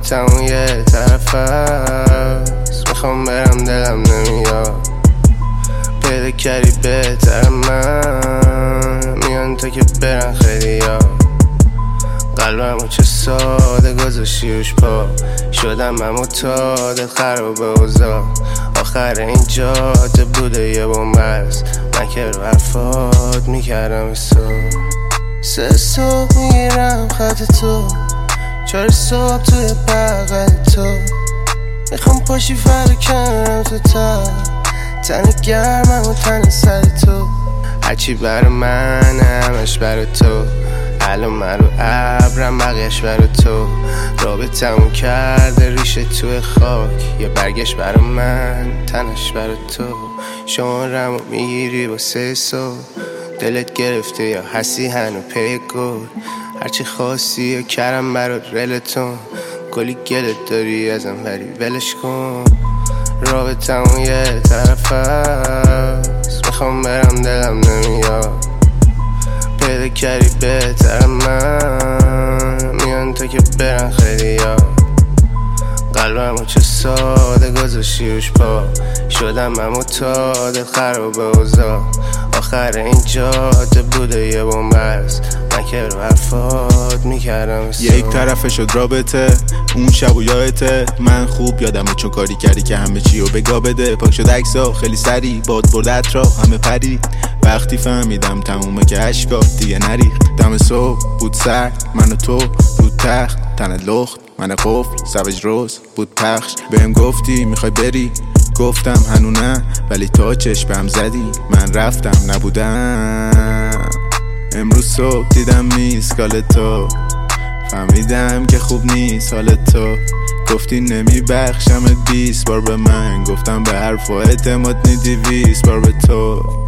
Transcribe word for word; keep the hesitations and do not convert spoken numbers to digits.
رابطمون یه طرف هست، میخوام برم دلم نمیاد، پیدا کردی بهتر من، میان تا که برن خیلی ها. قلبمو چه ساده گذاشتی روش پا، شدم من معتاد خراب اوضاع، آخر این جاده بوده یه بومبست، من که رو حرفات میکردم صبح. سه صبح میگیرم خط تو، چهار صبح توی بغل تو، میخوام پاشی فردا کنم تو تا تن گرمم و تن سر تو، هرچی برا من همش برا تو، الان من رو ابرم بقیش برا تو، رابطمون کرده ریشه توی خاک، یه برگشت برا من تنش برا تو، شمارمو میگیری با سه صبح، دلت گرفته یا هستی هنو پی گل، هرچی خواستی یا کرم برات رلتون، کلی گلت داری ازم ولی ولش کن. رابطمون یه طرف هست، میخوام برم دلم نمیاد، پیدا کردی بهتر من، میان تا که برن خیلی ها. قلبمو چه ساده گذاشتی روش پا، شدم من معتاد خراب اوضاع، آخر این جاده بوده یه بومبست، من که رو حرفات میکردم صبح. یک طرفه شد رابطه اون شب و یادته، من خوب یادمه چون کاری کردی که همه چی رو بگا بده، پاک شد عکسا خیلی سری باد برد اطراف همه پری، وقتی فهمیدم تمومه که اشکا دیگه نریخ، دم صبح بود سرد من و تو رو تخت، تنت لخت من قفل سوج روز بود پخش، بهم گفتی میخوای بری، گفتم هنو نه ولی تا چشمم زدی من رفتم نبودم. امروز صبح دیدم میسکال تو، فهمیدم که خوب نیست حال تو، گفتی نمیبخشمت بیست بار به من، گفتم به حرف و اعتماد نیدی بیست بار به تو.